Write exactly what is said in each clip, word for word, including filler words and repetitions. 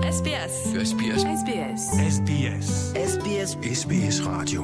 S B S. S B S. S B S. S B S. S B S. S B S Radio.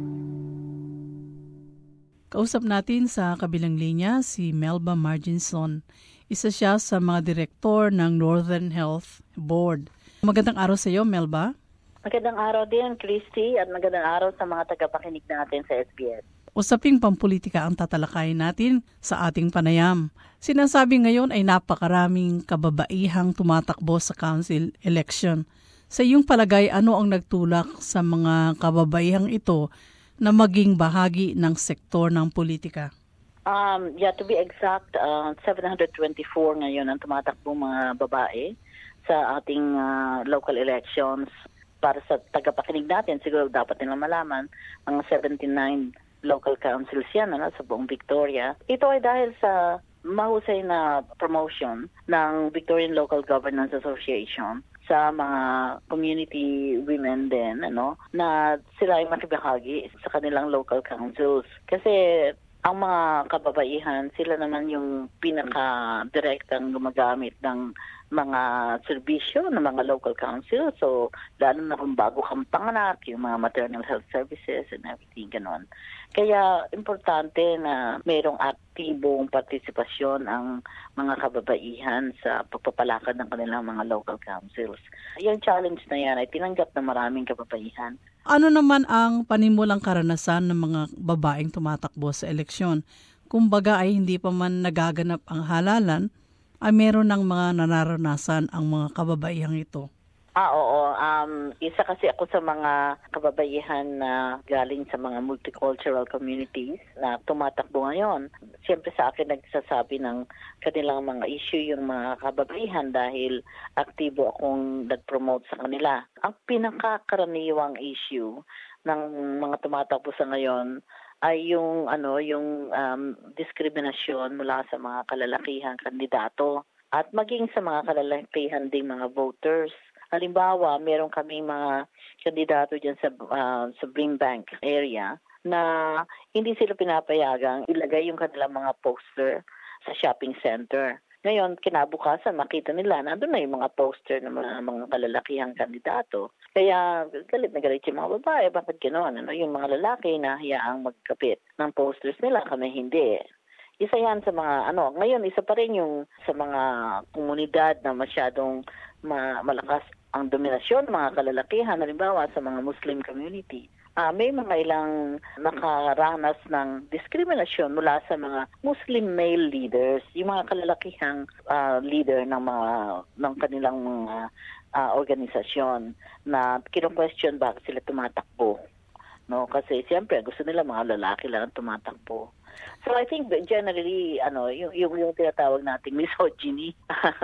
Kausap natin sa kabilang linya si Melba Marginson. Isa siya sa mga direktor ng Northern Health Board. Magandang araw sa iyo, Melba. Magandang araw din, Christy, at magandang araw sa mga tagapakinig natin sa S B S. Usaping pampolitika ang tatalakayin natin sa ating panayam. Sinasabi ngayon ay napakaraming kababaihang tumatakbo sa council election. Sa iyong palagay, ano ang nagtulak sa mga kababaihang ito na maging bahagi ng sektor ng politika? Um, yeah, to be exact, uh, seven hundred twenty-four ngayon ang tumatakbo mga babae sa ating uh, local elections. Para sa tagapakinig natin, siguro dapat nilang malaman, mga seventy-nine local councils yan ano, sa buong Victoria. Ito ay dahil sa mahusay na promotion ng Victorian Local Governance Association sa mga community women din, ano, na sila ay makibahagi sa kanilang local councils. Kasi ang mga kababaihan, sila naman yung pinaka-direktang gumagamit ng mga serbisyo ng mga local council. So, lalo na kung bago kang panganak, yung mga maternal health services and everything, ganon. Kaya, importante na mayroong aktibong partisipasyon ang mga kababaihan sa pagpapalakad ng kanilang mga local councils. Yung challenge na yan ay tinanggap ng maraming kababaihan. Ano naman ang panimulang karanasan ng mga babaeng tumatakbo sa eleksyon? Kumbaga ay hindi pa man nagaganap ang halalan, ay meron ng mga nararanasan ang mga kababaihang ito. Ah, oo. Um, isa kasi ako sa mga kababaihan na galing sa mga multicultural communities na tumatakbo ngayon. Siyempre sa akin nagsasabi ng kanilang mga issue yung mga kababaihan dahil aktibo akong nag-promote sa kanila. Ang pinakakaraniwang issue ng mga tumatakbo sa ngayon ay yung ano yung um, diskriminasyon mula sa mga kalalakihang kandidato at maging sa mga kalalakihang ding mga voters. Halimbawa, meron kaming mga kandidato dyan sa, uh, sa Brimbank area na hindi sila pinapayagang ilagay yung kanilang mga poster sa shopping center. Ngayon, kinabukasan, makita nila, nandun na yung mga poster ng mga, mga kalalakihang kandidato. Kaya, galit na galit yung mga babae. Bakit gano'n? Ano? Yung mga lalaki na hayaang magkapit ng posters nila, kami hindi. Isa yan sa mga, ano, ngayon, isa pa rin yung sa mga komunidad na masyadong ma- malakas ang dominasyon ng mga kalalakihan, halimbawa sa mga Muslim community. Uh, may mga ilang nakaranas ng diskriminasyon mula sa mga Muslim male leaders, yung mga kalalakihang uh, leader ng mga ng kanilang mga uh, organisasyon na kino-question bakit sila tumatakbo. No, kasi siyempre gusto nila mga lalaki lang ang tumatakbo. So I think generally ano yung yung, yung tinatawag nating misogyny.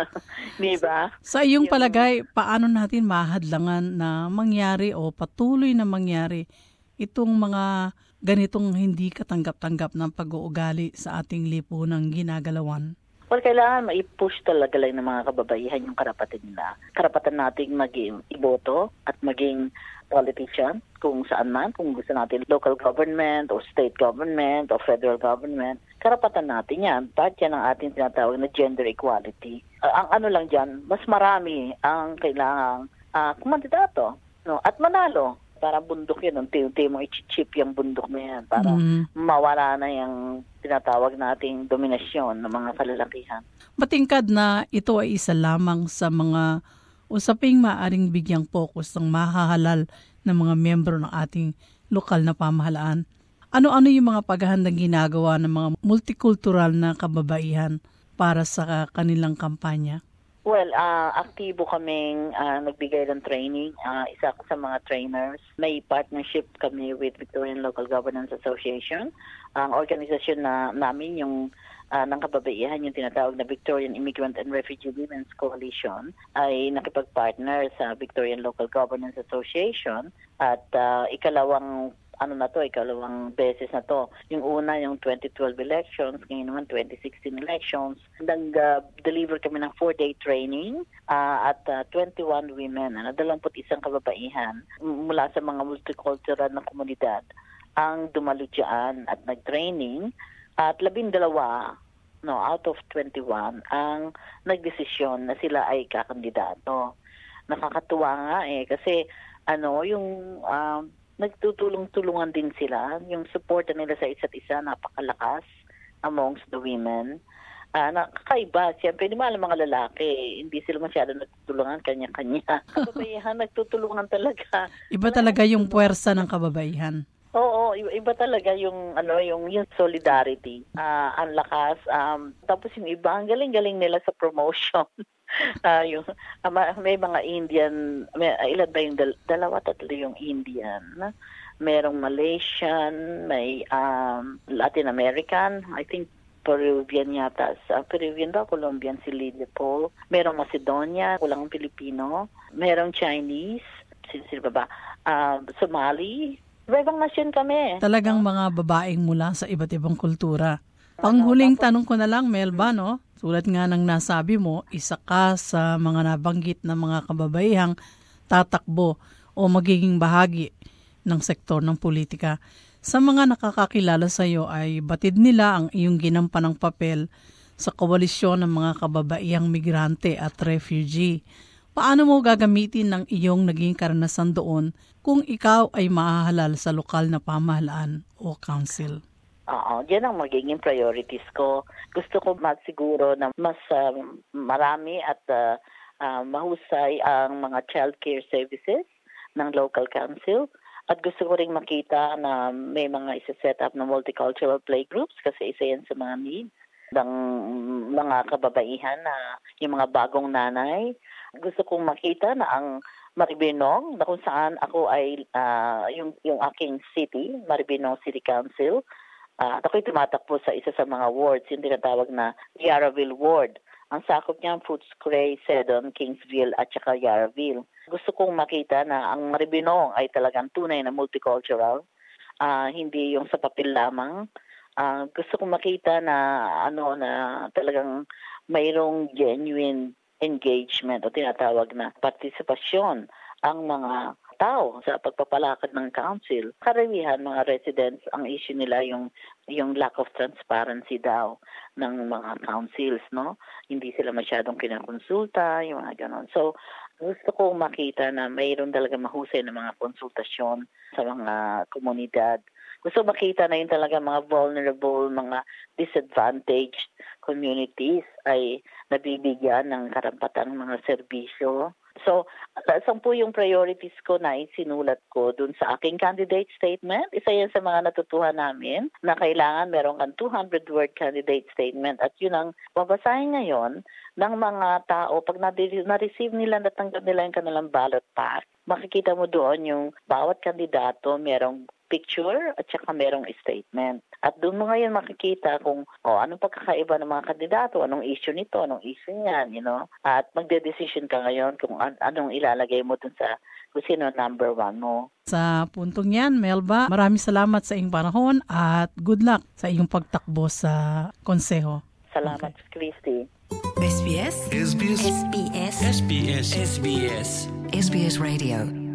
Di ba? Sa iyong yung, palagay, paano natin mahadlangan na mangyari o patuloy na mangyari itong mga ganitong hindi katanggap-tanggap ng pag-uugali sa ating lipunang ginagalawan? Well, kailangan ma-push talaga lang ng mga kababaihan yung karapatan nila. Karapatan nating maging iboto at maging politician kung saan man, kung gusto natin local government o state government o federal government, karapatan natin yan. Part yan ang ating tinatawag na gender equality. Uh, ang ano lang dyan, mas marami ang kailangang uh, kumandidato, no? At manalo. Para bundok yun, unti-unti mo i-chip yung bundok na yan para mm. mawala na yung tinatawag nating dominasyon ng mga kalalakihan. Matingkad na ito ay isa lamang sa mga usaping maaring bigyang focus ng mahahalal ng mga miyembro ng ating lokal na pamahalaan. Ano-ano yung mga paghahandang ginagawa ng mga multicultural na kababaihan para sa kanilang kampanya? Well, uh, aktibo kaming uh, nagbigay ng training. Uh, isa ako sa mga trainers. May partnership kami with Victorian Local Governance Association. Ang organisasyon na namin yung uh, ng kababaihan, yung tinatawag na Victorian Immigrant and Refugee Women's Coalition, ay nakipag-partner sa Victorian Local Governance Association. At uh, ikalawang ano na to, ikalawang beses na to. Yung una, yung twenty twelve elections, ngayon naman twenty sixteen elections. Nag-deliver uh, kami ng four-day training uh, at uh, twenty-one women, ano, dalawampu't-isang kababaihan mula sa mga multicultural na komunidad ang dumalo dyan at nag-training at labindalawa no, out of twenty-one ang nagdesisyon na sila ay kakandidato. nakakatuwa nga eh. Kasi ano, yung um, nagtutulong-tulungan din sila. Yung support nila sa isa't isa, napakalakas amongst the women. Uh, nakakaiba. Siyempre, di ba alam mga lalaki, hindi sila masyado nagtutulungan kanya-kanya. Kababaihan, nagtutulungan talaga. Iba talaga yung puwersa ng kababaihan. Oo, iba, iba talaga yung ano yung yung solidarity. Ah, uh, ang lakas. Um, tapos yung iba, ang galing-galing nila sa promotion. uh, yung uh, may mga Indian, may, uh, ilan ba yung dal- dalawa tatlo yung Indian. Merong Malaysian, may um, Latin American, I think Peruvian yata. Uh, Peruvian ba? Colombian si Lydia Paul. Merong Macedonia, walang Pilipino. Merong Chinese, sino ba ba? Uh, Somali. Ibang nasyon kami. Talagang mga babaeng mula sa iba't ibang kultura. Panghuling tanong ko na lang, Melba, no? Tulad nga ng nasabi mo, isa ka sa mga nabanggit na mga kababaihang tatakbo o magiging bahagi ng sektor ng politika. Sa mga nakakakilala sa iyo ay batid nila ang iyong ginampanang papel sa koalisyon ng mga kababaihang migrante at refugee. Paano mo gagamitin ng iyong naging karanasan doon kung ikaw ay mahahalal sa lokal na pamahalaan o council? Oo, yan ang magiging priorities ko. Gusto ko magsiguro na mas uh, marami at uh, uh, mahusay ang mga child care services ng local council. At gusto ko rin makita na may mga isa-set up na multicultural playgroups kasi isa yan sa mga needs ng mga kababaihan na yung mga bagong nanay. Gusto kong makita na ang Maribinong, na kung saan ako ay uh, yung, yung aking city, Maribinong City Council, uh, ako'y tumatakbo sa isa sa mga wards, yung tinatawag na Yarraville Ward. Ang sakop niya ang Footscray, Sedon, Kingsville at saka Yarraville. Gusto kong makita na ang Maribinong ay talagang tunay na multicultural, uh, hindi yung sa papel lamang. Uh, gusto kong makita na ano na talagang mayroong genuine engagement o tinatawag na partisipasyon ang mga tao sa pagpapalakad ng council. Karamihan mga residents, ang issue nila yung yung lack of transparency daw ng mga councils, no? Hindi sila masyadong kinakonsulta, yung mga ganon. So, gusto ko makita na mayroon talaga mahusay na mga konsultasyon sa mga komunidad. Gusto makita na yung talaga mga vulnerable, mga disadvantaged communities ay nabibigyan ng karampatang mga serbisyo. So, sampu yung priorities ko na isinulat ko dun sa aking candidate statement. Isa yan sa mga natutuhan namin na kailangan meron kang two hundred word candidate statement at yun ang babasahin ngayon ng mga tao. Pag na-receive nila, natanggap nila yung kanilang ballot pack, makikita mo doon yung bawat kandidato merong picture at saka merong statement. At doon mo ngayon makikita kung oh, anong pagkakaiba ng mga kandidato, anong issue nito, anong issue niyan, you know. At magde-decision ka ngayon kung an- anong ilalagay mo dun sa kung sino number one mo. Sa puntong yan, Melba, maraming salamat sa iyong panahon at good luck sa iyong pagtakbo sa konseho. Salamat, okay. Christy. S B S? S B S? S B S? S B S? S B S? S B S Radio.